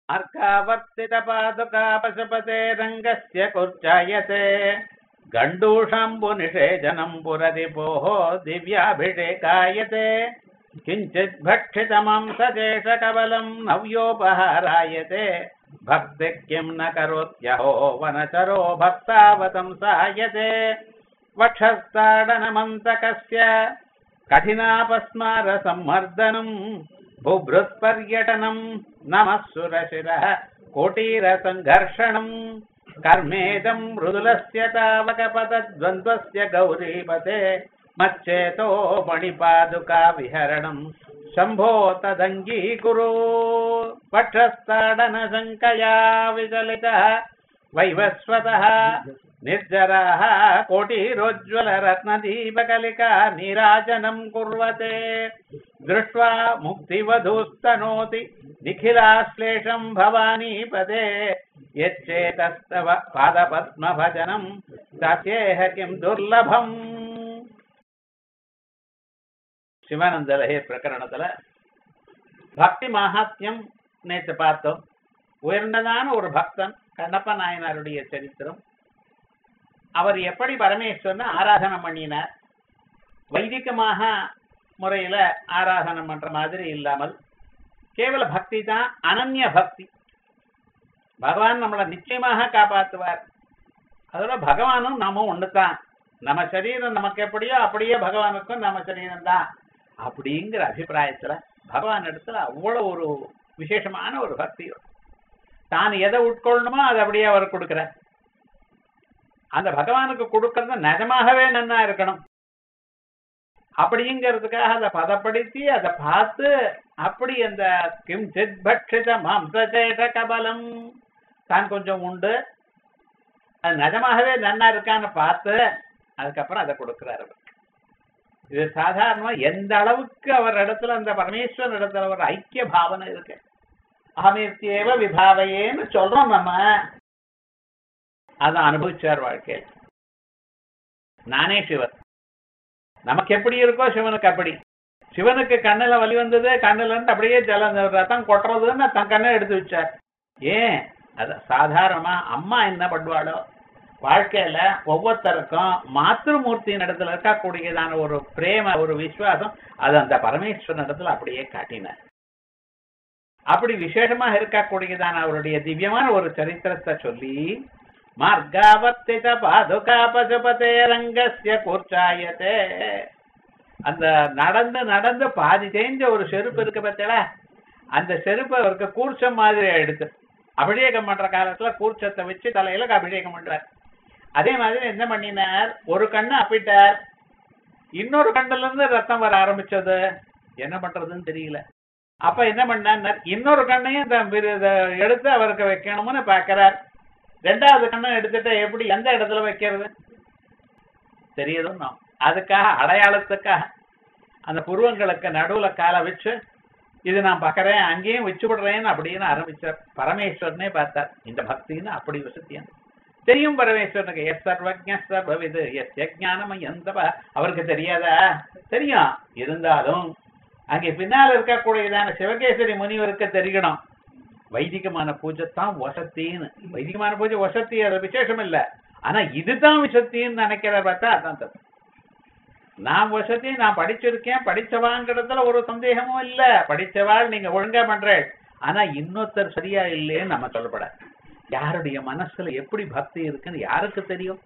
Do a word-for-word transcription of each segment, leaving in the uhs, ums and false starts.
अर्कावर्तित पादुका पशुपते रङ्गस्य कुर्चायते गण्डूषाम्बुनिषेचनम् पुररिपोः दिव्याभिषेकायते किञ्चित् भक्षितमांसशेषकबलम् नव्योपहारायते भक्ति किं न करोत्यहो वनचरो भक्तावतंसायते वक्षस्ताडनमन्तकस्य कठिनापस्मारसम्मर्दनम् बुभृत्पर्यटनम् नमः सुरशिरः कोटीरसङ्घर्षणम् कर्मेदम् मृदुलस्य तावकपतद्वन्द्वस्य गौरीपते मच्चेतो मणिपादुका विहरणम् शम्भो तदङ्गीकुरु वक्षस्ताडनशङ्कया विचलितः वैवस्वतः निर्जराः कोटिरोज्ज्वलरत्नदीपकलिका नीराजनम् कुर्वते दृष्ट्वा मुक्तिवधूस्तनोति निखिलाश्लेषम् भवानीपदे यच्चेतस्तव पादपद्मभजनम् तस्येह किम् दुर्लभम्. சிவானந்தலஹே பிரகரணத்துல பக்தி மகாத்மியம் நேற்று பார்த்தோம். உயர்ந்ததான ஒரு பக்தன் கண்ணப்ப நாயனாருடைய சரித்திரம். அவர் எப்படி பரமேஸ்வரனை ஆராதனை பண்ணினார், வைதிகமாக முறையில ஆராதனை பண்ற மாதிரி இல்லாமல் கேவல பக்தி தான், அனன்ய பக்தி. பகவான் நம்மளை நிச்சயமாக காப்பாற்றுவார். அதோட பகவானும் நாமும் ஒண்ணுதான். நம்ம சரீரம் நமக்கு எப்படியோ அப்படியே பகவானுக்கும் நம்ம சரீரம் தான் அப்படிங்கிற அபிப்பிராயத்துல பகவான் இடத்துல அவ்வளவு ஒரு விசேஷமான ஒரு பக்தி. தான் எதை உட்கொள்ளணுமோ அதை அப்படியே அவர் கொடுக்கிற. அந்த பகவானுக்கு கொடுக்கறது நிஜமாகவே நன்னா இருக்கணும் அப்படிங்கிறதுக்காக அதை பதப்படுத்தி அதை பார்த்து அப்படி அந்த கிம் சித் பட்சித மாம்சேஷ கபலம் தான் கொஞ்சம் உண்டு, அது நிஜமாகவே நன்னா இருக்கான்னு பார்த்து அதுக்கப்புறம் அதை கொடுக்கிறார் அவர். இது சாதாரணமா எந்த அளவுக்கு அவர் இடத்துல அந்த பரமேஸ்வரன் இடத்துல ஒரு ஐக்கிய பாவனை இருக்கு. அகமீர்த்தியேவ விபாவையேன்னு சொல்றோம். நம்ம அதை அனுபவிச்சார் வாழ்க்கையில். நானே சிவன், நமக்கு எப்படி இருக்கோ சிவனுக்கு அப்படி. சிவனுக்கு கண்ணில் வலி வந்தது, கண்ணில இருந்து அப்படியே ஜல ரத்தம் கொட்டுறதுன்னு தன் கண்ணை எடுத்து வச்சார். ஏன் அத சாதாரணமா அம்மா என்ன பண்ணுவாளோ வாழ்க்கையில ஒவ்வொருத்தருக்கும் மாத்திருமூர்த்தியின் இடத்துல இருக்கக்கூடியதான ஒரு பிரேம ஒரு விசுவாசம் அது அந்த பரமேஸ்வரன் இடத்துல அப்படியே காட்டினார். அப்படி விசேஷமாக இருக்கக்கூடியதான அவருடைய திவ்யமான ஒரு சரித்திரத்தை சொல்லி மார்காவர்த்தித பாதுகா பசுபதே ரங்கஸ்ய கூர்ச்சாயத்தே, அந்த நடந்து நடந்து பாதி தேஞ்ச ஒரு செருப்பு இருக்கு பார்த்தா, அந்த செருப்பு அவருக்கு கூர்ச்சம் மாதிரி எடுத்து அபிஷேகம் பண்ற காலத்துல கூர்ச்சத்தை வச்சு தலையில அபிஷேகம் பண்றார். அதே மாதிரி என்ன பண்ணினார், ஒரு கண்ணு அப்பிட்டார், இன்னொரு கண்ணுல இருந்து ரத்தம் வர ஆரம்பிச்சது. என்ன பண்றதுன்னு தெரியல. அப்ப என்ன பண்ணார், இன்னொரு கண்ணையும் எடுத்து அவருக்கு வைக்கணும்னு பாக்கிறார். ரெண்டாவது கண்ணை எடுத்துட்டு எப்படி எந்த இடத்துல வைக்கிறது தெரியுதும். அதுக்காக அடையாளத்துக்காக அந்த புருவங்களுக்கு நடுவுல காலை வச்சு இது நான் பாக்கிறேன் அங்கேயும் வச்சு விடுறேன்னு அப்படின்னு ஆரம்பிச்சார். பரமேஸ்வரனே பார்த்தார் இந்த பக்தின்னு அப்படி வசத்தியம் தெரியும் பரமேஸ்வரனுக்கு. எஸ் சர்வஜ்ஞ சர்வவிது எஸ் யஜ்ஞானம் எந்தவ அவருக்கு தெரியாதா? தெரியும். இருந்தாலும் அங்கே பின்னால் இருக்கக்கூடியதான சிவகேசரி முனிவருக்கு தெரியணும் வைதிகமான பூஜை தான் வசத்தின்னு. வைதிகமான பூஜை வசத்தி, அது விசேஷம் இல்லை. ஆனா இதுதான் விசத்தின்னு நினைக்கிற பார்த்தா அதான் தப்பு. நான் வசதி, நான் படிச்சிருக்கேன், படிச்சவாங்கிறதுல ஒரு சந்தேகமும் இல்ல. படிச்சவாள் நீங்க ஒழுங்கா பண்றேன். ஆனா இன்னொருத்தர் சரியா இல்லைன்னு நம்ம சொல்லப்பட. யாருடைய மனசுல எப்படி பக்தி இருக்குன்னு யாருக்கு தெரியும்?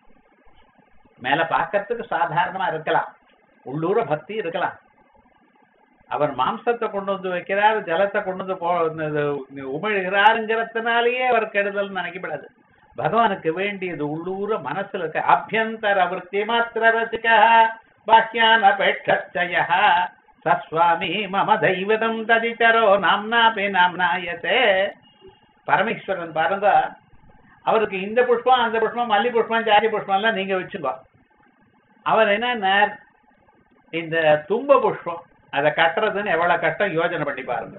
மேல பாக்கிறதுக்கு சாதாரணமா இருக்கலாம், உள்ளூர பக்தி இருக்கலாம். அவர் மாம்சத்தை கொண்டு வந்து வைக்கிறார், ஜலத்தை கொண்டு வந்து உமிழ்கிறாருங்கிறதுனாலேயே அவர் கெடுதல் நினைக்கப்படாது. பகவானுக்கு வேண்டியது உள்ளூர மனசுல இருக்க அபியந்தர விருத்தி மாத்திர ரசிகா பாக்கியானபேட்சய சஸ்வாமி மம தெய்வதம் ததிச்சரோ நாம்னாபி நாம்னாயத்தே. பரமேஸ்வரன் பாருங்க, அவருக்கு இந்த புஷ்பம் அந்த புஷ்பம் மல்லி புஷ்பம் ஜாதி புஷ்பம் எல்லாம் நீங்க வச்சுக்கோ. அவர் என்ன இந்த தும்ப புஷ்பம் அதை கட்டுறதுன்னு எவ்வளவு கட்டம் யோஜனை பண்ணி பாருங்க.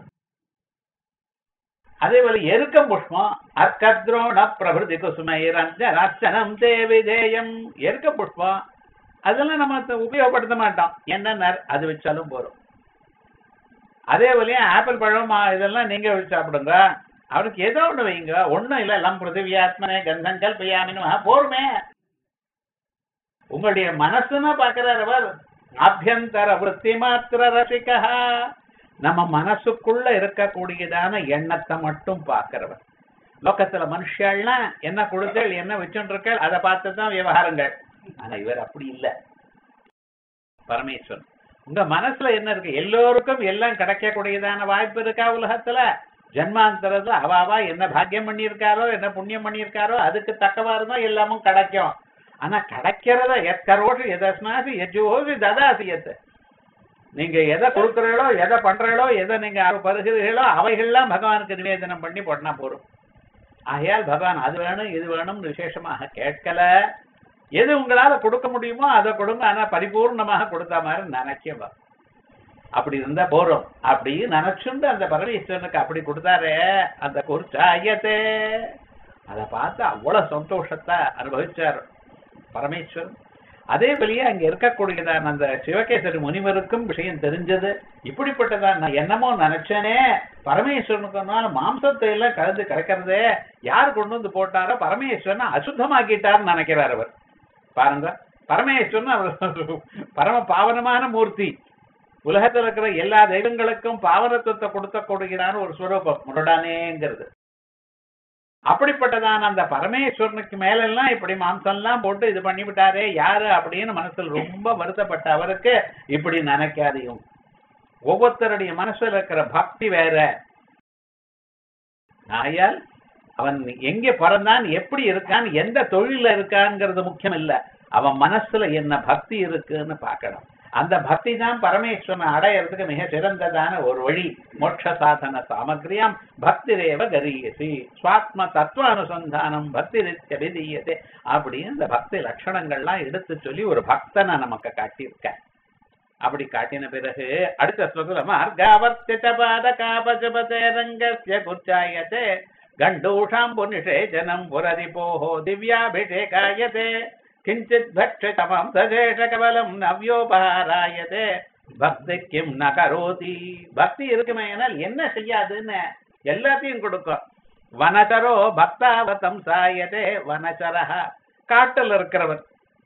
அதே போல எருக்கம் புஷ்பம் அர்க்கத்ரோண பிரபுதி குசுமம் தேவிதேயம் எருக்க புஷ்பம் அதெல்லாம் நம்ம உபயோகப்படுத்த மாட்டோம். என்ன அது வச்சாலும் போறோம். அதே போலயே ஆப்பிள் பழம் இதெல்லாம் நீங்க வச்சு சாப்பிடுங்க. அவருக்கு ஏதோ ஒண்ணு வைங்க, ஒண்ணும் இல்ல, எல்லாம் பிருத்திவியாத்மனே கந்தம் கல்பயாமின்னு போருமே. உங்களுடைய மனசுன்னா பாக்குறார் அவர். ஆபியந்தர விருத்தி மாத்திர ரசிகா, நம்ம மனசுக்குள்ள இருக்கக்கூடியதான எண்ணத்தை மட்டும் பாக்குறவர். லோகத்துல மனுஷாள்லாம் என்ன கொடுத்தல் என்ன வச்சுருக்கள் அதை பார்த்துதான் விவகாரங்கள். ஆனா இவர் அப்படி இல்லை. பரமேஸ்வரன் உங்க மனசுல என்ன இருக்கு, எல்லோருக்கும் எல்லாம் கிடைக்கக்கூடியதான வாய்ப்பு இருக்கா உலகத்துல? ஜன்மாந்தரத்துல அவாவா என்ன பாக்கியம் பண்ணியிருக்காரோ என்ன புண்ணியம் பண்ணியிருக்காரோ அதுக்கு தக்கவாறுதான் எல்லாமும் கிடைக்கும். ஆனா கிடைக்கிறத எத்தரோடு எதஸ்னாசி எஜோசி ததாசியத்தை நீங்க எதை கொடுக்குறீங்களோ எதை பண்றீங்களோ எதை நீங்க பருகிறீர்களோ அவைகள்லாம் பகவானுக்கு நிவேதனம் பண்ணி போட்டா போறோம். ஆகையால் பகவான் அது வேணும் இது வேணும்னு விசேஷமாக கேட்கல. எது உங்களால கொடுக்க முடியுமோ அதை கொடுங்க, ஆனா பரிபூர்ணமாக கொடுத்த மாதிரி நினைச்சவா அப்படி இருந்தா போறோம். அப்படி நினைச்சுண்டு அந்த பரமேஸ்வரனுக்கு அப்படி கொடுத்தாரே அந்த குர்ச்சாயத்தே, அதை பார்த்து அவ்வளவு சந்தோஷத்தை அனுபவிச்சார் பரமேஸ்வரன். அதே வழியே அங்க இருக்கக்கூடியதான் அந்த சிவகேசரி முனிவருக்கும் விஷயம் தெரிஞ்சது. இப்படிப்பட்டதான் நான் என்னமோ நினைச்சேனே, பரமேஸ்வரனுக்கு மாம்சத்தை எல்லாம் கலந்து கிடக்கிறதே யாரு கொண்டு வந்து போட்டாரோ பரமேஸ்வரனை அசுத்தமாக்கிட்டார்னு நினைக்கிறார் அவர். பாருங்க, பரமேஸ்வரன் அவர் பரம பாவனமான மூர்த்தி. உலகத்தில் இருக்கிற எல்லா தெய்வங்களுக்கும் பாவனத்துவத்தை கொடுத்த கொடுக்கிறான்னு ஒரு ஸ்வரூபம் முரடானேங்கிறது. அப்படிப்பட்டதான் அந்த பரமேஸ்வரனுக்கு மேலெல்லாம் இப்படி மாம்சம் எல்லாம் போட்டு இது பண்ணிவிட்டாரே யாரு அப்படின்னு மனசுல ரொம்ப வருத்தப்பட்ட அவருக்கு இப்படி நினைக்காதையும். ஒவ்வொருத்தருடைய மனசுல இருக்கிற பக்தி வேற. ஆயால் அவன் எங்கே பிறந்தான், எப்படி இருக்கான், எந்த தொழில இருக்கான்ங்கிறது முக்கியம் இல்ல, அவன் மனசுல என்ன பக்தி இருக்குன்னு பார்க்கணும். அந்த பக்தி தான் பரமேஸ்வரனை அடையிறதுக்கு மிக சிறந்ததான ஒரு வழி. மோட்ச சாதன சாமகிரியம் பக்தி ரேவ கரியசி சுவாத்ம தத்துவ அனுசந்தானம் பக்தி ரித்யபிதீயதே அப்படின்னு இந்த பக்தி லட்சணங்கள்லாம் எடுத்து சொல்லி ஒரு பக்தனை நமக்கு காட்டியிருக்க. அப்படி காட்டின பிறகு அடுத்த ஸ்லோகத்துல மார்காவர்த்தித பாத காபஜபதே ரங்கஸ்ய குச்சாயதே கண்டூஷாம் புனிஷேஜனம் புரதிபோஹோ திவ்யாபிஷேகாயதே கிஞ்சித் பட்சிதமம் சஜேஷ கபலம் நவ்யோபஹாராயதே பக்தி கிம் ந கரோதி. பக்தி இருக்குமே ஆனால் என்ன செய்யாதுன்னு எல்லாத்தையும் கொடுக்கும். வனச்சரோ பக்தாவதம் சாயதே வனச்சரஹ, காட்டில் இருக்கிறவன்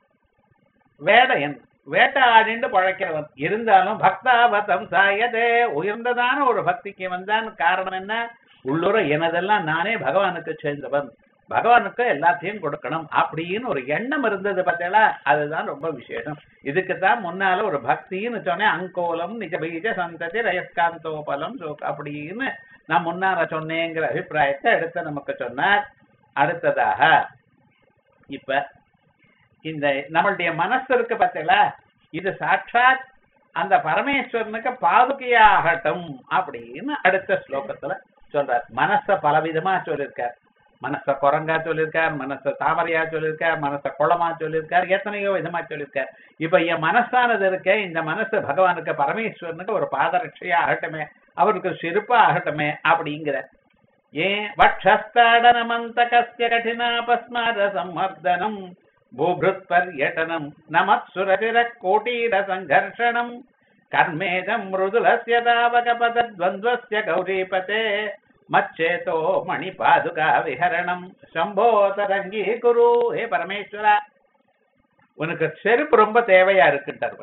வேடையன் வேட்டாடிண்டு பழைக்கிறவன் இருந்தாலும் பக்தாவதம் சாயதே உயர்ந்ததான ஒரு பக்திக்கு வந்தான். காரணம் என்ன, உள்ளுர எனதெல்லாம் நானே பகவானுக்கு சேர்ந்தவன், பகவானுக்கு எல்லாத்தையும் கொடுக்கணும் அப்படின்னு ஒரு எண்ணம் இருந்தது பார்த்தீங்களா, அதுதான் ரொம்ப விசேஷம். இதுக்குத்தான் முன்னால ஒரு பக்தின்னு சொன்னேன். அங்கோலம் நிஜ பீஜ சந்ததி ரயஸ்காந்தோபலம் அப்படின்னு நான் முன்னால சொன்னேங்கிற அபிப்பிராயத்தை எடுத்து நமக்கு சொன்னார். அடுத்ததாக இப்ப இந்த நம்மளுடைய மனசு இருக்கு பார்த்தீங்களா, இது சாட்சாத் அந்த பரமேஸ்வரனுக்கு பாதுகையாகட்டும் அப்படின்னு அடுத்த ஸ்லோகத்துல சொல்றார். மனச பலவிதமா சொல்லியிருக்கார். மனச குரங்கா சொல்லியிருக்கார், மனச தாமரையா சொல்லியிருக்கார், மனச குளமா சொல்லியிருக்கார், எத்தனையோ விதமா சொல்லியிருக்கார். இப்ப என் மனசானது இருக்க இந்த மனசு பகவானுக்கு பரமேஸ்வரனுக்கு ஒரு பாதரட்சையா ஆகட்டுமே, அவருக்கு சிறுப்பா ஆகட்டுமே அப்படிங்கிற. ஏன் வட்சஸ்தாடனமந்த கஸ்ய கடினாபஸ்மார சம்மர்தனம் பூபிருத் பர்யடனம் நமத்சுரசிர கோட்டீர சங்கர்ஷணம் கர்மேதம் மிருதுலஸ்ய தாவகபதத்வந்த்வஸ்ய கௌரீபதே மச்சேதோ மணி பாதுகா விஹரணம் சம்போ தரங்கி குரு. ஹே பரமேஸ்வரா, உனக்கு செருப்பு ரொம்ப தேவையா இருக்குன்றார்.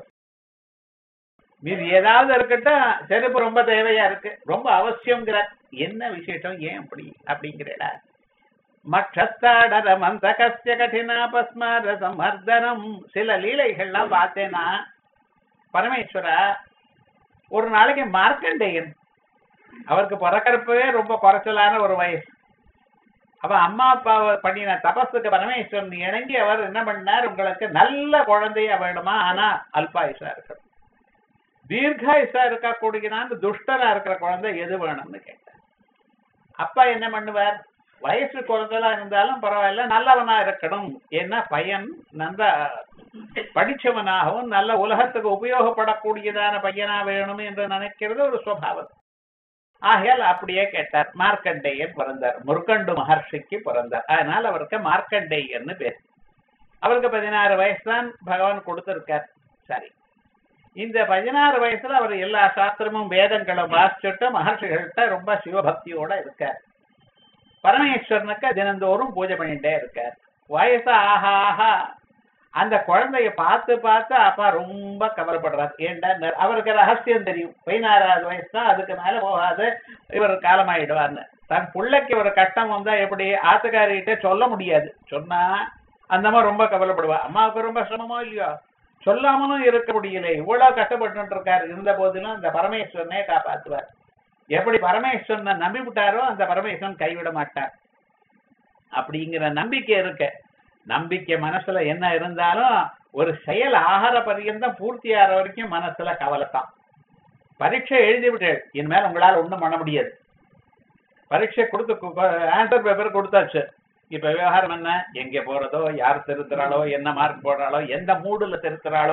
மீது ஏதாவது இருக்கட்டும், செருப்பு ரொம்ப தேவையா இருக்கு, ரொம்ப அவசியம்ங்கிற. என்ன விசேஷம், ஏன் அப்படி அப்படிங்கிறா. மட்சஸ்தாடரமந்த கஸ்ய கடினாபஸ்மார சம்மர்தனம். சில லீலைகள்லாம் பார்த்தேன்னா பரமேஸ்வரா, ஒரு நாளைக்கு மார்க்கண்டேயன் அவருக்கு பிறக்கிறப்பவே ரொம்ப குறைச்சலான ஒரு வயசு. அப்ப அம்மா அப்பா பண்ணின தபஸுக்கு பரமேஸ்வரன் இணங்கி அவர் என்ன பண்ணார், உங்களுக்கு நல்ல குழந்தைய வேணுமா, ஆனா அல்பாயுஷா இருக்கணும், தீர்காயுஷா இருக்கக்கூடியதான துஷ்டரா இருக்கிற குழந்தை எது வேணும்னு கேட்டார். அப்பா என்ன பண்ணுவார், வயசு குழந்தைலாம் இருந்தாலும் பரவாயில்ல, நல்லவனா இருக்கணும். ஏன்னா பையன் நல்ல படிச்சவனாகவும் நல்ல உலகத்துக்கு உபயோகப்படக்கூடியதான பையனா வேணும் என்று நினைக்கிறது ஒரு சுவாவம். ஆகையால் அப்படியே கேட்டார். மார்க்கண்டேயன் பிறந்தார், முருகண்டு மகர்ஷிக்கு பிறந்தார். அதனால அவருக்கு மார்க்கண்டேயன்னு பேர். அவருக்கு பதினாறு வயசு தான் பகவான் கொடுத்திருக்கார். சரி, இந்த பதினாறு வயசுல அவர் எல்லா சாஸ்திரமும் வேதங்களும் வாசிச்சுட்டு மகர்ஷிகள்கிட்ட ரொம்ப சிவபக்தியோட இருக்கார். பரமேஸ்வரனுக்கு தினந்தோறும் பூஜை பண்ணிட்டே இருக்கார். வயசு ஆஹா ஆஹா அந்த குழந்தைய பார்த்து பார்த்து அப்பா ரொம்ப கவலைப்படுறாரு. ஏன்டா அவருக்கு ரகசியம் தெரியும், பதினாறாவது வயசு தான், அதுக்கு மேல போகாது, இவர் காலமாயிடுவார்னு. தன் பிள்ளைக்கு ஒரு கஷ்டம் வந்தா எப்படி ஆத்துக்காரிகிட்ட சொல்ல முடியாது, சொன்னா அந்த மாதிரி ரொம்ப கவலைப்படுவா. அம்மாவுக்கு ரொம்ப சிரமமோ இல்லையோ, சொல்லாமலும் இருக்க முடியல, இவ்வளவு கஷ்டப்பட்டு இருக்காரு. இருந்த போதிலும் அந்த பரமேஸ்வரனே காப்பாற்றுவார். எப்படி பரமேஸ்வரனை நம்பி விட்டாரோ அந்த பரமேஸ்வரன் கைவிட மாட்டார் அப்படிங்கிற நம்பிக்கை இருக்க. நம்பிக்கை மனசுல என்ன இருந்தாலும் ஒரு செயல் ஆகார பரியந்தம் பூர்த்தி ஆகிற வரைக்கும் மனசுல கவலைத்தான். பரீட்சை எழுதி விட்டேன், இனிமேல் உங்களால் ஒண்ணும் பண்ண முடியாது. பரீட்சை கொடுத்து ஆன்சர் பேப்பர் கொடுத்தாச்சு. இப்ப விவகாரம் என்ன, எங்க போறதோ, யார் திருத்துறாளோ, என்ன மார்க் போடுறாளோ, எந்த மூடுல திருத்துறாளோ.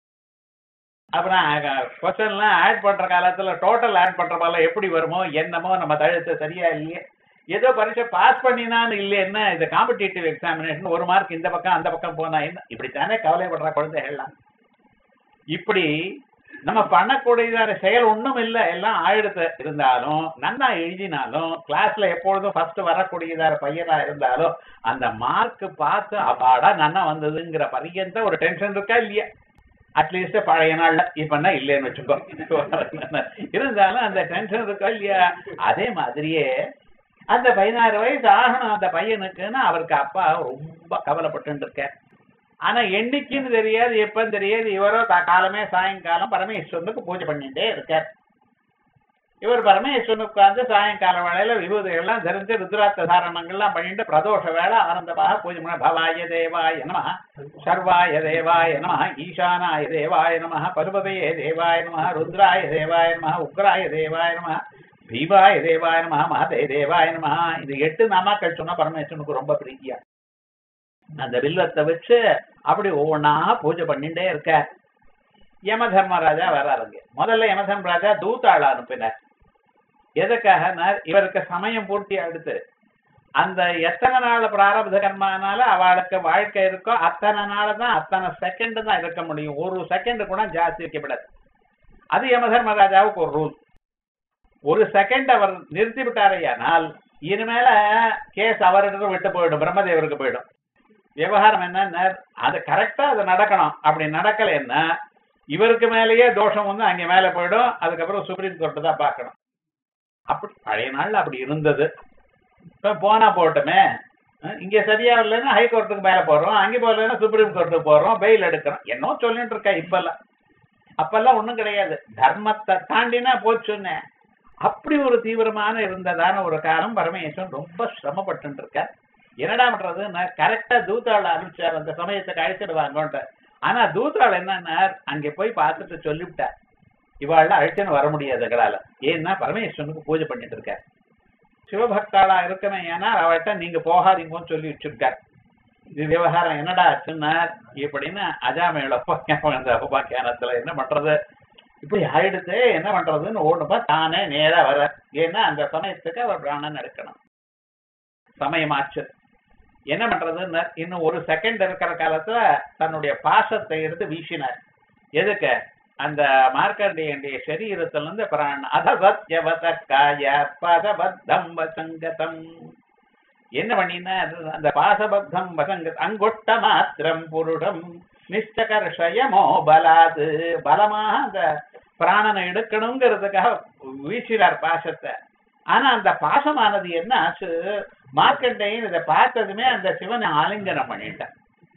அப்புறம் கொஸ்டின் எல்லாம் ஆட் பண்ற காலத்துல டோட்டல் ஆட் பண்ற போல எப்படி வருமோ என்னமோ, நம்ம தழுத்து சரியா இல்லையே, ஏதோ பரீட்சை பாஸ் பண்ணினான்னு இல்லை, என்ன இது காம்படிட்டிவ் எக்ஸாமினேஷன், ஒரு மார்க் இந்த பக்கம் அந்த பக்கம் போனா என்ன, இப்படித்தானே கவலைப்படுற குழந்தைகள்லாம். இப்படி நம்ம பண்ணக்கூடியதான செயல் ஒண்ணும் இல்லை, எல்லாம் ஆயிடுத்து. இருந்தாலும் நன்னா எழுதினாலும் கிளாஸ்ல எப்பொழுதும் ஃபர்ஸ்ட் வரக்கூடியதான பையனா இருந்தாலும் அந்த மார்க் பார்த்து அப்பாடா நன்னா வந்ததுங்கிற பரியந்த ஒரு டென்ஷன் இருக்கா இல்லையா? அட்லீஸ்ட் பழைய நாள்ல இப்பன்னா இல்லைன்னு வச்சுக்கோ, இருந்தாலும் அந்த டென்ஷன் இருக்கா இல்லையா? அதே மாதிரியே அந்த பதினாறு வயசு ஆகணும் அந்த பையனுக்குன்னு அவருக்கு அப்பா ரொம்ப கவலைப்பட்டு இருக்க. ஆனா என்னைக்குன்னு தெரியாது, எப்பன்னு தெரியாது. இவரோ காலமே சாயங்காலம் பரமேஸ்வரனுக்கு பூஜை பண்ணிட்டே இருக்கார். இவர் பரமேஸ்வரனுக்கு உட்கார்ந்து சாயங்கால வேளையில விபூதிகள்லாம் தெரிஞ்சு ருத்ராட்ச தாரணங்கள்லாம் பண்ணிட்டு பிரதோஷ வேலை ஆனந்தமாக பூஜை பண்ண. பவாய தேவாய நம, சர்வாய தேவாய நம, ஈசானாய தேவாய நம, பருபதையே தேவாய நம, ருத்ராய தேவாய நம, உக்ராய தேவாய நம, பீவாய தேவாய நம, மகதே தேவாய நம. இது எட்டு நாமாக்கள் சொன்னா பரமேஸ்வரனுக்கு ரொம்ப பிரீத்தியா. அந்த வில்லத்தை வச்சு அப்படி ஒவ்வொன்னா பூஜை பண்ணிட்டே இருக்க. யம தர்மராஜா வராருங்க. முதல்ல யம தர்மராஜா தூத்தாள அனுப்பினார். எதுக்காக? இவருக்கு சமயம் பூர்த்தி அடுத்து அந்த எத்தனை நாள் பிராரப்த கர்மானால அவளுக்கு வாழ்க்கை இருக்கோ அத்தனை நாள் தான், அத்தனை செகண்ட் தான் இருக்க முடியும். ஒரு செகண்ட் கூட ஜாஸ்தி வைக்கப்படாது. அது யம தர்மராஜாவுக்கு ஒரு ரூல். ஒரு செகண்ட் அவர் நிறுத்தி விட்டாரையானால் இனிமேல கேஸ் அவர்கிட்ட விட்டு போயிடும், பிரம்மதேவருக்கு போயிடும். விவகாரம் என்ன, அது கரெக்டா அது நடக்கணும். அப்படி நடக்கல என்ன இவருக்கு மேலேயே தோஷம் வந்து அங்க மேல போயிடும். அதுக்கப்புறம் சுப்ரீம் கோர்ட்டு தான் பார்க்கணும். அப்படி பழைய நாள்ல அப்படி இருந்தது. இப்ப போனா போட்டுமே, இங்க சரியா இல்லைன்னா ஹைகோர்ட்டுக்கு மேல போறோம், அங்கே போகலன்னா சுப்ரீம் கோர்ட்டுக்கு போறோம், பெயில் எடுக்கிறோம், என்னோ சொல்லிட்டு இருக்கா. இப்பெல்லாம் அப்பெல்லாம் ஒண்ணும் கிடையாது. தர்மத்தை தாண்டினா போச்சுன்னு அப்படி ஒரு தீவிரமான இருந்ததான ஒரு காலம். பரமேஸ்வரன் ரொம்ப சிரமப்பட்டு இருக்க. என்னடா பண்றது, கரெக்டா தூத்தாள அனுப்பிச்சார் அந்த சமயத்துக்கு அழைச்சிடுவாங்கன்ட்டு. ஆனா தூத்தாள் என்னன்னா அங்க போய் பார்த்துட்டு சொல்லிவிட்டார், இவாள் அழைச்சுன்னு வர முடியாது எங்களால. ஏன்னா பரமேஸ்வரனுக்கு பூஜை பண்ணிட்டு இருக்கார். சிவபக்தாளா இருக்கமே, ஏன்னா அவள்கிட்ட நீங்க போகாதீங்கன்னு சொல்லி வச்சிருக்கார். இது விவகாரம் என்னடா ஆச்சுன்னா இப்படின்னு அஜாமையோட உபாக்கியானத்துல என்ன பண்றது, இப்படி ஆயிடுத்து என்ன பண்றதுன்னு ஓடுப்பா தானே நேரா வர. ஏன்னா அந்த சமயத்துக்கு அவர் பிராணன் எடுக்கணும். சமயமாச்சு, என்ன பண்றதுன்னு இன்னும் ஒரு செகண்ட் இருக்கிற காலத்துல தன்னுடைய பாசத்தை எடுத்து வீசினார். எதுக்கு? அந்த மார்க்கண்டேயனுடைய சரீரத்துல இருந்து பிராண அதவத்யவத காய பதபத்தம் வசங்கதம் என்ன பண்ணினா அந்த பாசபத்தம் வசங்க அங்குட்ட மாத்திரம் புருடம் நிஷ்டகர்ஷயமோ பலாது, பலமாக அந்த பிராணனை எடுக்கணுங்கிறதுக்காக வீசினார் பாசத்தை. ஆனா அந்த பாசமானது என்ன ஆச்சு, மார்க்கண்டேயன் இதை பார்த்ததுமே அந்த சிவனை ஆலிங்கனம் பண்ணிட்டான்.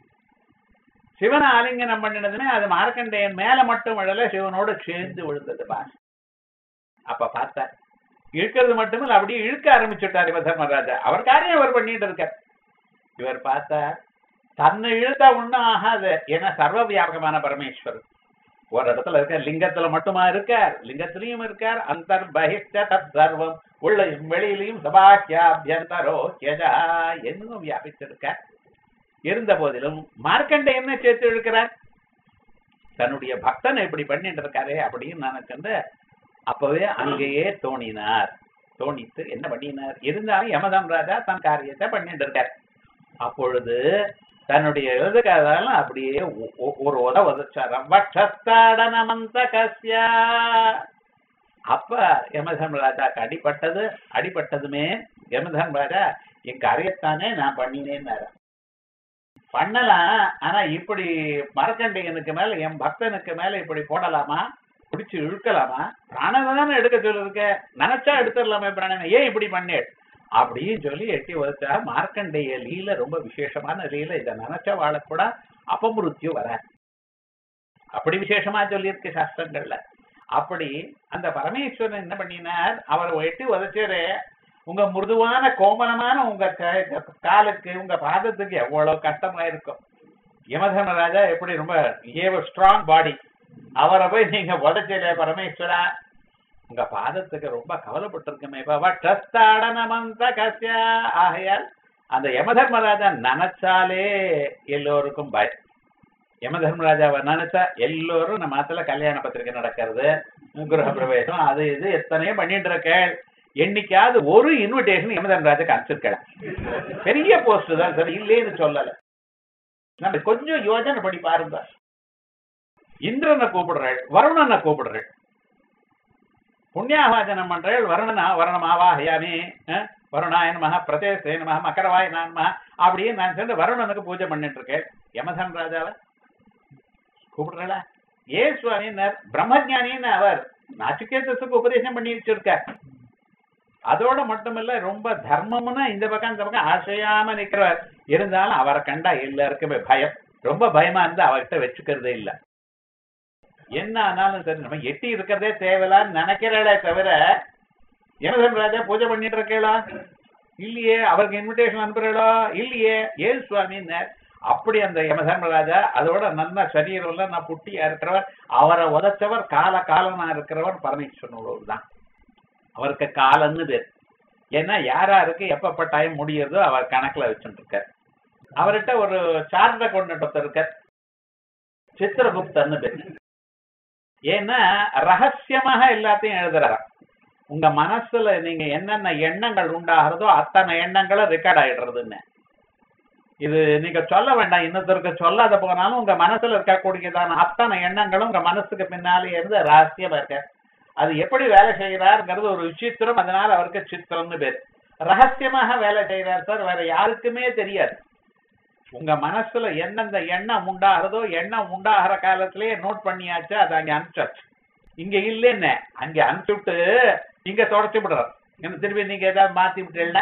சிவனை ஆலிங்கனம் பண்ணினதுமே அது மார்க்கண்டேயன் மேல மட்டும் விழல, சிவனோடு சேர்ந்து விழுந்தது பாசம். அப்ப பார்த்தார், இழுக்கிறது மட்டுமில்ல அப்படியே இழுக்க ஆரம்பிச்சுட்டார் இவ தர்மராஜா. அவர் காரியம் அவர் பண்ணிட்டு இருக்கார். இவர் பார்த்தார், தன்னை இழுத்தா ஒண்ணும் ஆகாது. ஏன்னா சர்வ வியாபகமான பரமேஸ்வரர் ஒரு இடத்துல இருக்க, லிங்கத்துல மட்டுமா இருக்கார், லிங்கத்திலையும் இருக்கார். அந்தர் பகிஷ்ட தத் சர்வம், உள்ளையும் வெளியிலையும் சபாக்கியாபியந்தரோ யஜா என்னும் வியாபித்திருக்கார். இருந்த போதிலும் மார்க்கண்டை என்ன சேர்த்து இருக்கிறார், தன்னுடைய பக்தனை இப்படி பண்ணிட்டு இருக்காரே அப்படின்னு நினைச்சு அப்பவே அங்கேயே தோணினார். தோணித்து என்ன பண்ணினார், இருந்தாலும் யமதம் ராஜா தன் காரியத்தை பண்ணிட்டு இருக்கார். அப்பொழுது தன்னுடைய எழுதுக்காதாலும் அப்படியே ஒரு உத உதச்சார். அப்ப யமதர்மராஜாக்கு அடிபட்டது. அடிபட்டதுமே யமதர்மராஜா என் காரியத்தானே நான் பண்ணினேன்னாரு. பண்ணலாம், ஆனா இப்படி மரக்கண்டையனுக்கு மேல என் பக்தனுக்கு மேல இப்படி போடலாமா, பிடிச்சு இழுக்கலாமா? பிராணனை தானே எடுக்க சொல்லிருக்க, நினைச்சா எடுத்துடலாமே பிராணனை, ஏன் இப்படி பண்ணேன் அப்படின்னு சொல்லி எட்டி வச்சா. மார்க்கண்டேய லீல ரொம்ப விசேஷமான லீல. இதை நினைச்ச வாழ கூட அபமிருத்தியும் வர, அப்படி விசேஷமா சொல்லியிருக்கு சாஸ்திரங்கள்ல. அப்படி அந்த பரமேஸ்வரன் என்ன பண்ணினார், அவர் எட்டி உதச்சாரு. உங்க மிருதுவான கோமலமான உங்க காலுக்கு உங்க பாதத்துக்கு எவ்வளவு கஷ்டமா இருக்கும். யமதர்மராஜா எப்படி ரொம்ப ஸ்ட்ராங் பாடி, அவரை போய் நீங்க உதச்சல பரமேஸ்வரா, உங்க பாதத்துக்கு ரொம்ப கவலைப்பட்டிருக்குமே. கசியா ஆகையால் அந்த யமதர்மராஜா நினைச்சாலே எல்லோருக்கும் பயம். யமதர்மராஜாவை நினைச்சா எல்லோரும் நம்ம ஆத்துல கல்யாண பத்திரிகை நடக்கிறது, கிரக பிரவேசம், அது இது எத்தனையோ பண்ணிட்டு இருக்க. என்னைக்காவது ஒரு இன்விடேஷன் யமதர்மராஜாக்கு அனுப்பிச்சிருக்கலாம். பெரிய போஸ்ட் தான் சார், இல்லேன்னு சொல்லல. நம்ம கொஞ்சம் யோஜனை பண்ணி பாருங்க. இந்திரனை கூப்பிடுறாள், வருணனை கூப்பிடுறாள், புண்ணியாவாஜனம் பண்றாள். வருணனா வருணமாவாஹயாமி வருணாய நமஹ பிரதேசே நமஹ மக்கரவாய நமஹ அப்படியே நான் சேர்ந்து வருணனுக்கு பூஜை பண்ணிட்டு இருக்கேன். யமதர்மராஜாவை கூப்பிடுறா. ஏ சுவாமின்னார், பிரம்மஜானின்னு அவர் நச்சிகேதஸுக்கு உபதேசம் பண்ணி வச்சிருக்கார். அதோட மட்டுமில்ல ரொம்ப தர்மம்னா இந்த பக்கம் இந்த பக்கம் ஆசையாம நிக்கிறவர். இருந்தாலும் அவரை கண்டா எல்லாருக்குமே பயம். ரொம்ப பயமா இருந்தா அவர்கிட்ட வச்சுக்கிறதே இல்லை. என்ன ஆனாலும் சரி நம்ம எட்டி இருக்கிறதே தேவையில்லான்னு நினைக்கிறாளே தவிர, யமதர்மராஜா பூஜை பண்ணிட்டு இருக்கா இல்லையே, அவருக்கு இன்விடேஷன் அனுப்புறா இல்லையே. ஏன் சுவாமின்னு அப்படி அந்த யமதர்மராஜா அதோட நல்ல சரீரம் நான் புட்டியா இருக்கிறவர், அவரை உதச்சவர் கால காலனா இருக்கிறவர் பரமேஸ்வரனோடு தான். அவருக்கு காலன்னு பேர். ஏன்னா யாராருக்கு எப்ப டைம் முடியுறதோ அவர் கணக்குல வச்சுட்டு இருக்கார். அவர்கிட்ட ஒரு சார்ட்டை கொண்டு இருக்கார், சித்திரகுப்தன்னு பேர். ஏன்னா ரகசியமாக எல்லாத்தையும் எழுதுறாராம். உங்க மனசுல நீங்க என்னென்ன எண்ணங்கள் உண்டாகிறதோ அத்தனை எண்ணங்களும் ரெக்கார்ட் ஆயிடுறதுன்னு. இது நீங்க சொல்ல வேண்டாம், இன்னொருத்தருக்கு சொல்லாத போனாலும் உங்க மனசுல இருக்கக்கூடியதான அத்தனை எண்ணங்களும் உங்க மனசுக்கு பின்னாலே இருந்து ரகசியமா இருக்க. அது எப்படி வேலை செய்யறாருங்கிறது ஒரு விசித்திரம். அதனால அவருக்கு சித்திரம்னு பேர். ரகசியமாக வேலை செய்யறாரு சார், வேற யாருக்குமே தெரியாது. உங்க மனசுல எந்தெந்த எண்ணம் உண்டாகிறதோ எண்ணம் உண்டாகிற காலத்திலேயே நோட் பண்ணியாச்சு, அதை அங்க அனுப்பிச்சாச்சு. இங்க இல்லைன்னு அங்க அனுப்பிச்சுட்டு இங்க தொடச்சு விடுறாரு. திருப்பி நீங்க ஏதாவது மாத்தி விட்டுல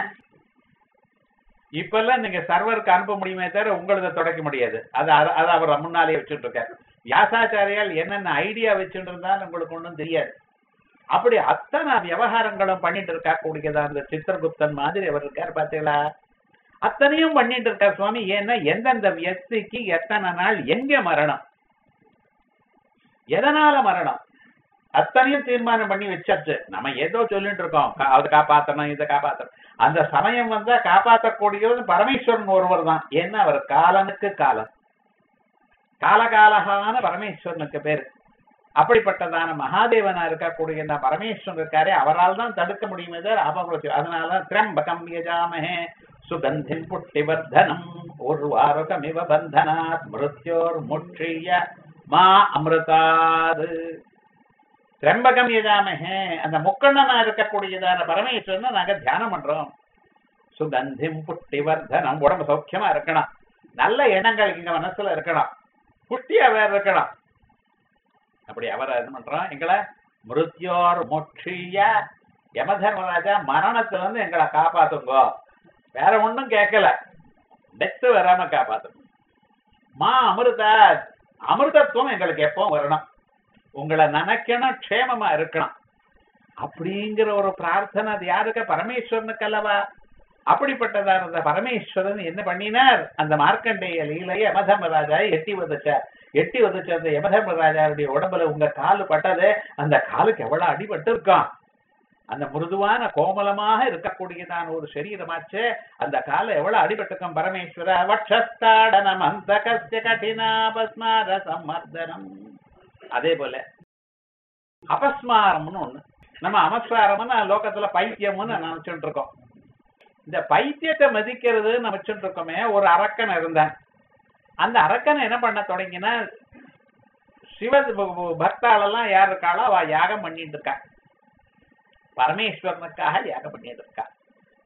இப்பெல்லாம் நீங்க சர்வருக்கு அனுப்ப முடியுமே தவிர உங்களத தொடக்க முடியாது. அது அதை அவர் முன்னாலே வச்சுட்டு இருக்காரு. வியாசாச்சாரியால் என்னென்ன ஐடியா வச்சுட்டு இருந்தாலும் உங்களுக்கு ஒன்றும் தெரியாது. அப்படி அத்தனை விவகாரங்களும் பண்ணிட்டு இருக்கா கூடியதா அந்த சித்திரகுப்தன் மாதிரி அவர் இருக்கார். பார்த்தீங்களா, அத்தனையும் பண்ணிட்டு இருக்கார் சுவாமி. ஏன்னா எந்தெந்த வியக்திக்கு எத்தனை நாள் எங்க மரணம், எதனால மரணம், அத்தனையும் தீர்மானம் பண்ணி வச்சாச்சு. நம்ம ஏதோ சொல்லிட்டு இருக்கோம், அதை காப்பாற்றணும் இதை காப்பாற்றணும். அந்த சமயம் வந்தா காப்பாற்றக்கூடியது பரமேஸ்வரன் ஒருவர் தான். ஏன்னா அவர் காலனுக்கு காலம், காலகாலகான பரமேஸ்வரனுக்கு பேரு. அப்படிப்பட்டதான மகாதேவனா இருக்கக்கூடிய இந்த பரமேஸ்வரன் இருக்காரே, அவரால் தான் தடுக்க முடியுமே சார் அபமிருத்யு. அதனால திரம்பகம் யஜாமஹே சுகந்திம் புட்டிவர்தனம் உர்வாருகமிவ பந்தனாத் மிருத்யோர் முட்சிய மா அமிர்தாது. திரம்பகம் யஜாமஹே, அந்த முக்கண்ணனா இருக்கக்கூடியதான பரமேஸ்வரனை நாங்க தியானம் பண்றோம். சுகந்திம் புட்டிவர்தனம், உடம்பு சௌக்கியமா இருக்கணும், நல்ல எண்ணங்கள் இங்க மனசுல இருக்கணும், புஷ்டியா வேற இருக்கணும். அப்படி அவரை இது பண்றோம். எங்களை மிருத்யோர் முட்சிய, யமதர்மராஜா மரணத்துல இருந்து எங்களை காப்பாத்துங்கோ, வேற ஒண்ணும் கேட்கல, டெத்து வராம காப்பாத்துங்க. மா அமிர்தா, அமிர்தத்துவம் எங்களுக்கு எப்பவும் வரணும், உங்களை நினைக்கணும், க்ஷேமமா இருக்கணும் அப்படிங்கிற ஒரு பிரார்த்தனை. அது யாருக்கு? பரமேஸ்வரனுக்கு அல்லவா. அப்படிப்பட்டதான அந்த பரமேஸ்வரன் என்ன பண்ணினார், அந்த மார்க்கண்டேய லீலையை யமதர்மராஜா எட்டி வதச்சார். எட்டி வதச்ச அந்த யமதர்மராஜாவுடைய உடம்புல உங்க காலு பட்டது, அந்த காலுக்கு எவ்வளவு அடிபட்டு இருக்கான். அந்த மிருதுவான கோமலமாக இருக்கக்கூடியதான ஒரு சரீரமாச்சு, அந்த கால எவ்வளவு அடிபட்டுக்கும் பரமேஸ்வர. வட்சஸ்தாடனம் அந்த கஸ்ய கடினாபஸ்மார சம்மர்தனம். அதே போல அபஸ்மாரம்னு ஒண்ணு. நம்ம அமஸ்காரம்னு லோகத்துல பைத்தியம்னு நினைச்சுட்டு இருக்கோம். இந்த பைத்தியத்தை மதிக்கிறது நினைச்சுட்டு இருக்கோமே. ஒரு அரக்கன் இருந்தான். அந்த அரக்கனை என்ன பண்ண தொடங்கினா, சிவ பக்தாளெல்லாம் யார் இருக்காளோ அவ யாகம் பண்ணிட்டு இருக்கா, பரமேஸ்வரனுக்காக யாகம் பண்ணிட்டு இருக்கா.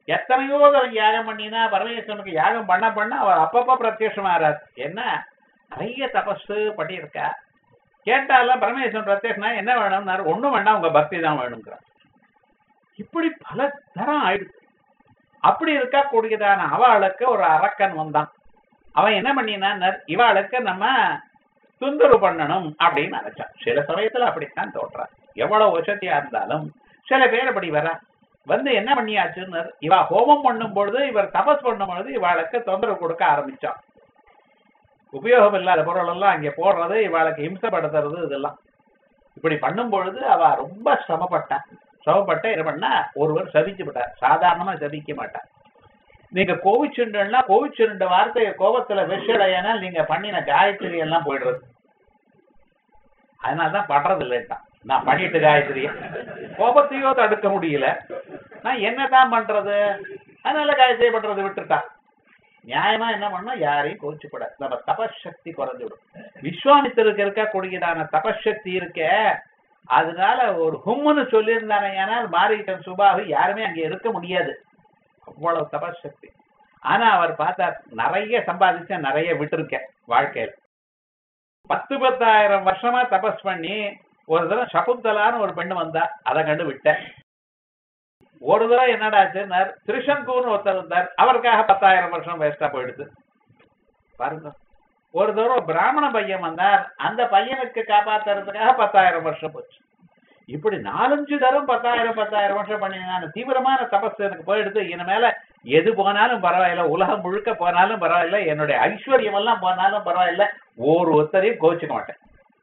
எத்தனையோ தரம் யாகம் பண்ணினா பரமேஸ்வரனுக்கு யாகம் பண்ண பண்ண அவர் அப்பப்ப பிரத்யட்சமாறார். என்ன நிறைய தபசு பண்ணியிருக்கா. கேட்டாலும் பரமேஸ்வரன் பிரத்யட்சனா என்ன வேணும்னாரு, ஒண்ணும் வேண்டாம் உங்க பக்தி தான் வேணுங்கிறார். இப்படி பல தரம் ஆயிடுச்சு. அப்படி இருக்கா கூடியதான அவளுக்கு ஒரு அரக்கன் வந்தான். அவன் என்ன பண்ணினான், இவாளுக்கு நம்ம துந்துரு பண்ணணும் அப்படின்னு நினைச்சான். சில சமயத்துல அப்படித்தான் தோற்றான். எவ்வளவு வசதியா இருந்தாலும் சில பேர் அப்படி வர வந்து என்ன பண்ணியாச்சுன்னு, இவா ஹோமம் பண்ணும் பொழுது இவர் தபஸ் பண்ணும் பொழுது இவாளுக்கு தொந்தரவு கொடுக்க ஆரம்பிச்சான். உபயோகம் இல்லாத பொருள் எல்லாம் அங்கே போடுறது, இவாளுக்கு இம்சப்படுத்துறது, இதெல்லாம் இப்படி பண்ணும் பொழுது அவ ரொம்ப சிரமப்பட்டான். சிரமப்பட்ட என்ன பண்ணா, ஒருவர் சபிச்சு விட்டார். சாதாரணமா சபிக்க மாட்டார். நீங்க கோவிச்சுண்டா கோவிச்சுண்ட வார்த்தையை கோபத்துல விஷடையானால் நீங்க பண்ணின காயத்ரி எல்லாம் போயிடுறது. அதனாலதான் படுறது இல்லைட்டான். நான் பண்ணிட்டு காயத்ரிய கோபத்தையோ தடுக்க முடியல, நான் என்னதான் பண்றது, அதனால காயத்ரி பண்றது விட்டுட்டான். நியாயமா என்ன பண்ணா, யாரையும் கோச்சுப்பட நம்ம தபசக்தி குறைஞ்சு விடும். விஸ்வாமித்திற்கு இருக்கக்கூடியதான தபசக்தி இருக்க, அதனால ஒரு ஹும்முன்னு சொல்லியிருந்தானே ஏனால் மாறிட்டன் சுபாவு யாருமே அங்க இருக்க முடியாது. அவ்வளவு தபசக்தி. ஆனா அவர் பார்த்தா நிறைய சம்பாதிச்ச நிறைய விட்டுருக்க வாழ்க்கையில். பத்து பத்தாயிரம் வருஷமா தபஸ் பண்ணி ஒரு தடவை சகுந்தலான்னு ஒரு பெண்ணு வந்தா, அதை கண்டு விட்டேன். ஒரு தடவை என்னடாச்சுன்னா திருஷங்கூர்னு ஒருத்தர் இருந்தார், அவருக்காக பத்தாயிரம் வருஷம் வேஸ்டா போயிடுது பாருங்க. ஒரு தடவை பிராமண பையன் வந்தார், அந்த பையனுக்கு காப்பாத்துறதுக்காக பத்தாயிரம் வருஷம் போச்சு. இப்படி நாலஞ்சு தரம் பத்தாயிரம் பத்தாயிரம் வருஷம் பண்ணினான தீவிரமான தபஸ் எனக்கு போயிடுது. இனிமேல எது போனாலும் பரவாயில்ல, உலகம் முழுக்க போனாலும் பரவாயில்ல, என்னுடைய ஐஸ்வர்யம் எல்லாம் போனாலும் பரவாயில்ல, ஒரு ஒருத்தரையும் கோச்சிக்க மாட்டேன்.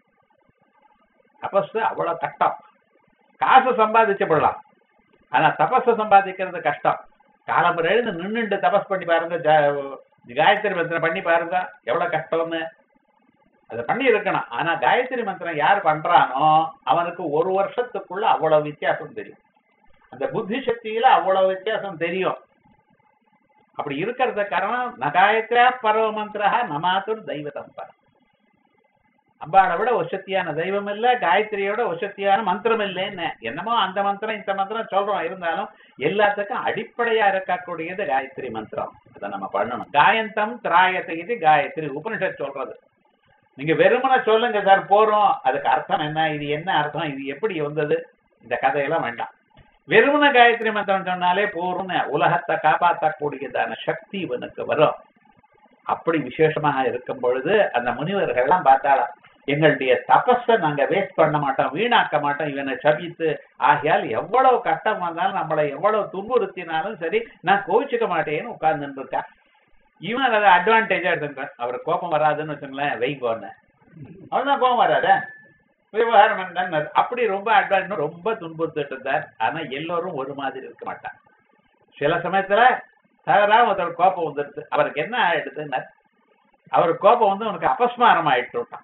தபஸ் அவ்வளவு கஷ்டம். காசு சம்பாதிச்சப்படலாம், ஆனா தபஸ சம்பாதிக்கிறது கஷ்டம். காலம்பரம் எழுந்து நின்றுண்டு தபஸ் பண்ணி பாருங்க, காயத்ரி மந்திரம் பண்ணி பாருங்க எவ்வளவு கஷ்டம்னு. அதை பண்ணி இருக்கணும். ஆனா காயத்ரி மந்திரம் யார் பண்றானோ அவனுக்கு ஒரு வருஷத்துக்குள்ள அவ்வளவு வித்தியாசம் தெரியும். அந்த புத்தி சக்தியில அவ்வளவு வித்தியாசம் தெரியும். அப்படி இருக்கிறத காரணம் நகாயத்ரா பரவ மந்திரா நமாத்துர் தெய்வதம் பரம். அம்பாளை விட ஒசத்தியான தெய்வம் இல்ல, காயத்ரியோட ஒசத்தியான மந்திரம் இல்லைன்னு. என்னமோ அந்த மந்திரம் இந்த மந்திரம் சொல்றோம், இருந்தாலும் எல்லாத்துக்கும் அடிப்படையா இருக்கக்கூடியது காயத்ரி மந்திரம். அதை நம்ம பண்ணணும். காயந்தம் திராயத்தை இது காயத்ரி உபனிஷத் சொல்றது. நீங்க வெறுமனை சொல்லுங்க சார் போறோம், அதுக்கு அர்த்தம் என்ன, இது என்ன அர்த்தம், இது எப்படி வந்தது, இந்த கதையெல்லாம் வேண்டாம். வெறுமன காயத்ரி மந்திரம் சொன்னாலே போறோம்னு உலகத்தை காப்பாற்றக்கூடியதான சக்தி இவனுக்கு வரும். அப்படி விசேஷமாக இருக்கும் பொழுது அந்த முனிவர்கள் எல்லாம் பார்த்தாலும் எங்களுடைய தபஸை நாங்க வேஸ்ட் பண்ண மாட்டோம், வீணாக்க மாட்டோம், இவனை சபித்து. ஆகையால் எவ்வளவு கஷ்டம் வந்தாலும் நம்மளை எவ்வளவு துன்புறுத்தினாலும் சரி நான் கோவிச்சுக்க மாட்டேன்னு உட்கார்ந்துட்டு இருக்கா. இவன் அதை அட்வான்டேஜா எடுத்துக்கிறான். அவர் கோபம் வராதுன்னு வச்சுங்களேன், வெயிங்கோன்னு அவன்தான் கோபம் வராத விவகாரம் என்ன. அப்படி ரொம்ப அட்வான்ஸ் ரொம்ப துன்புறுத்திட்டு இருந்தார். ஆனா எல்லோரும் ஒரு மாதிரி இருக்க மாட்டான். சில சமயத்துல தவறா ஒருத்தர் கோபம் வந்துடுது. அவருக்கு என்ன ஆயிடுதுன்னா, அவர் கோபம் வந்து அவனுக்கு அபஸ்மாரம் ஆயிட்டு விட்டான்.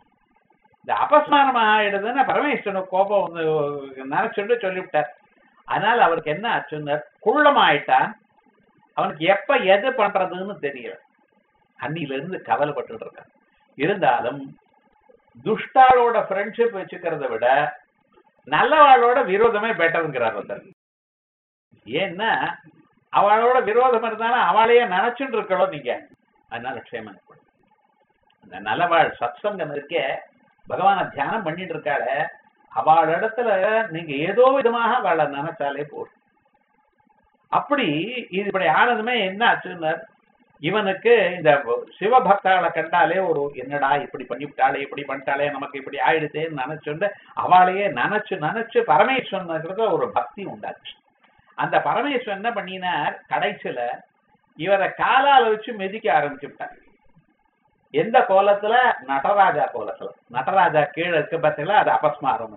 இந்த அபஸ்மாரம் ஆயிடுதுன்னா பரமேஸ்வரனுக்கு கோபம் வந்து நினைச்சுட்டு சொல்லிவிட்டார். அதனால அவருக்கு என்ன ஆச்சுன்னா குள்ளம் ஆயிட்டான். அவனுக்கு எப்ப எது பண்றதுன்னு தெரியல. அன்னில இருந்து கவலைப்பட்டு இருக்கான். இருந்தாலும் துஷ்டாளோட ஃப்ரெண்ட்ஷிப் வச்சுக்கிறத விட நல்லவாளோட விரோதமே பெட்டருங்கிறார் ஒருத்தர். ஏன்னா அவளோட விரோதம் இருந்தாலும் அவளையே நினைச்சுட்டு இருக்கணும் நீங்க. அதனால க்ஷேமம் ஏற்படும். அந்த நல்லவாள் சத்சங்கம் இருக்கே, பகவான தியானம் பண்ணிட்டு இருக்காள, அவள் இடத்துல நீங்க ஏதோ விதமாக அவளை நினைச்சாலே போதும். அப்படி இது இப்படி ஆனதுமே என்ன ஆச்சுன்னு, இவனுக்கு இந்த சிவபக்தாளை கண்டாலே ஒரு என்னடா இப்படி பண்ணிவிட்டாளே, இப்படி பண்ணிட்டாலே, நமக்கு இப்படி ஆயிடுச்சேன்னு நினைச்சுண்டு அவளையே நினைச்சு நினைச்சு பரமேஸ்வரனுக்கு ஒரு பக்தி உண்டாச்சு. அந்த பரமேஸ்வரன் என்ன பண்ணினார், கடைசியில இவரை காலால வச்சு மிதிக்க ஆரம்பிச்சு விட்டார். எந்த கோலத்துல, நடராஜா கோலத்துல. நடராஜா கீழே இருக்க பத்தில அது அபஸ்மாரம்.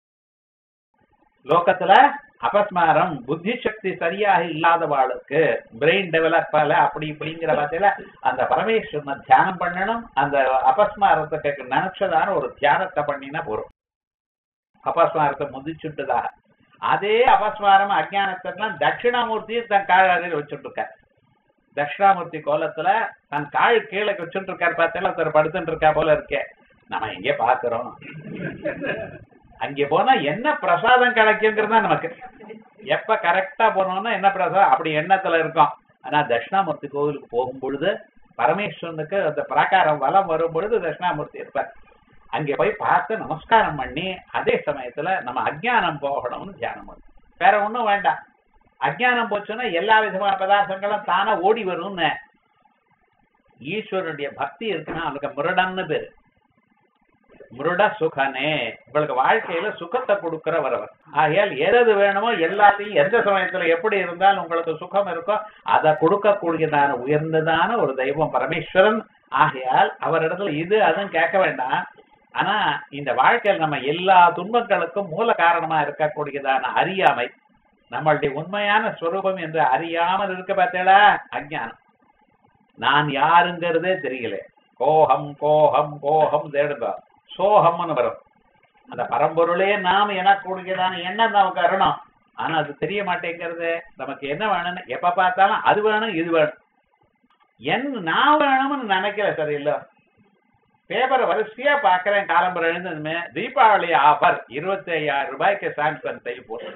லோகத்துல அபஸ்மாரம் புத்தி சக்தி சரியாக இல்லாதவாளுக்கு, பிரெயின் டெவலப் ஆல அப்படி இப்படிங்கிற பத்தில அந்த பரமேஸ்வரனை தியானம் பண்ணணும். அந்த அபஸ்மாரத்துக்கு நினைச்சதான ஒரு தியானத்தை பண்ணினா போறோம். அபஸ்மாரத்தை முதிச்சுட்டுதாக அதே அபஸ்மாரம் அஜானத்தான் தட்சிணாமூர்த்தி தன் காலில் வச்சுட்டு இருக்கார். தட்சிணாமூர்த்தி கோலத்துல தன் கால் கீழே வச்சுட்டு இருக்காரு. பார்த்தாலும் ஒருத்தர் படுத்துட்டு இருக்கா போல இருக்கே. நம்ம எங்கே பாக்குறோம், அங்கே போனா என்ன பிரசாதம் கிடைக்குங்கிறதா நமக்கு. எப்ப கரெக்டா போனோம்னா என்ன பிரசாதம் அப்படி எண்ணத்துல இருக்கும். ஆனா தட்சிணாமூர்த்தி கோவிலுக்கு போகும் பொழுது பரமேஸ்வரனுக்கு அந்த பிராகாரம் வலம் வரும் பொழுது தட்சிணாமூர்த்தி இருப்பார். அங்கே போய் பார்த்து நமஸ்காரம் பண்ணி அதே சமயத்துல நம்ம அஜ்ஞானம் போகணும்னு தியானம் பண்ணும். வேற ஒண்ணும் வேண்டாம். அஜ்ஞானம் போச்சுன்னா எல்லா விதமான பதார்த்தங்களும் தானே ஓடி வரும்னு. ஈஸ்வரனுடைய பக்தி இருக்குன்னா அவனுக்கு முருடன்னு பேரு. முருட சுகனே, உங்களுக்கு வாழ்க்கையில சுகத்தை கொடுக்கிற வரவர். ஆகையால் எது வேணுமோ எல்லாத்தையும் எந்த சமயத்துல எப்படி இருந்தாலும் உங்களுக்கு சுகம் இருக்கோ அதை கொடுக்கக்கூடியதான உயர்ந்ததான ஒரு தெய்வம் பரமேஸ்வரன். ஆகையால் அவரிடத்துல இது அதுவும் கேட்க வேண்டாம். ஆனா இந்த வாழ்க்கையில் நம்ம எல்லா துன்பங்களுக்கும் மூல காரணமா இருக்கக்கூடியதான அறியாமை, நம்மளுடைய உண்மையான ஸ்வரூபம் என்று அறியாமல் இருக்க பார்த்தேடா அஜ்ஞானம். நான் யாருங்கிறதே தெரியல. கோஹம் கோஹம் கோஹம் தேடுங்க, சோகம்னு வரும். அந்த பரம்பொருளே நாம் எனக்கூடியதான எண்ணம் நமக்கு வரணும். ஆனா அது தெரிய மாட்டேங்கிறது. நமக்கு என்ன வேணும்னு எப்ப பார்த்தாலும் அது வேணும் இது வேணும், என்ன நான் வேணும்னு நினைக்கல. சரியில்லை, பேப்பரை வரிசையா பாக்குறேன். காலம்பரம் எழுந்ததுமே தீபாவளி ஆஃபர் இருபத்தி ஐயாயிரம் ரூபாய்க்கு சாம்சங் டை போட்டு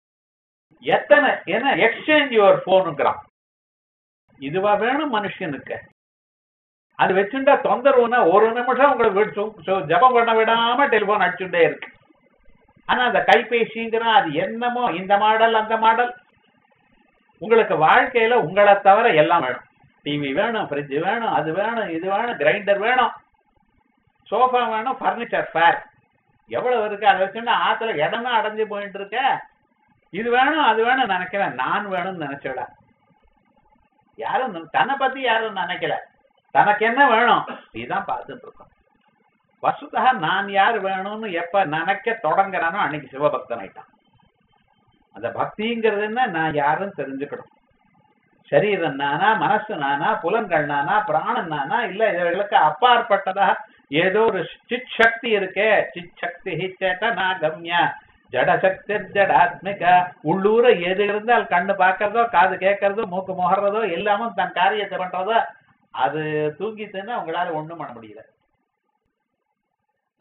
எத்தனை என்ன எக்ஸ்சேஞ்ச் யுவர் போனுங்கிறான். இதுவா வேணும் மனுஷனுக்கு? அது வச்சுட்டா தொந்தரவுன்னா ஒரு நிமிஷம் உங்களுக்கு ஜபம் பண்ண விடாம டெலிபோன் அடிச்சுட்டே இருக்கு. ஆனா அந்த கைபேசிங்கிறான் அது என்னமோ இந்த மாடல் அந்த மாடல். உங்களுக்கு வாழ்க்கையில உங்களை தவிர எல்லாம் வேணும். டிவி வேணும், ஃப்ரிட்ஜ் வேணும், அது வேணும், இது வேணும், கிரைண்டர் வேணும், சோஃபா வேணும், பர்னிச்சர் ஃபேர் எவ்வளவு இருக்கு. அதை வச்சுன்னா ஆத்துல இடம்தான் அடைஞ்சு போயிட்டு இருக்க. இது வேணும் அது வேணும் நினைக்கிறேன். நான் வேணும்னு நினைச்சடா. யாரும் தன்னை பத்தி யாரும் நினைக்கல. தனக்கு என்ன வேணும் இதுதான் பார்த்துட்டு இருக்கோம். வசுதா நான் யார் வேணும்னு எப்ப நினைக்க தொடங்குறானோ அன்னைக்கு சிவபக்தன் ஆயிட்டான். அந்த பக்திங்கிறது என்ன, நான் யாரும் தெரிஞ்சுக்கணும். சரீரம் நானா, மனசு நானா, புலன்கள் நானா, பிராணன் நானா, இல்ல இவர்களுக்கு அப்பாற்பட்டதா ஏதோ ஒரு சித் சக்தி இருக்கே. சித் சக்தி சேட்டனா கம்யா ஜடசக்தி ஜடாத்மிக. உள்ளூர எது இருந்தால் கண்ணு பார்க்கறதோ, காது கேட்கறதோ, மூக்கு முகர்றதோ, எல்லாமும் தன் காரியத்தை பண்றதோ அது தூங்கிட்டுன்னா உங்களால ஒண்ணும் பண்ண முடியல.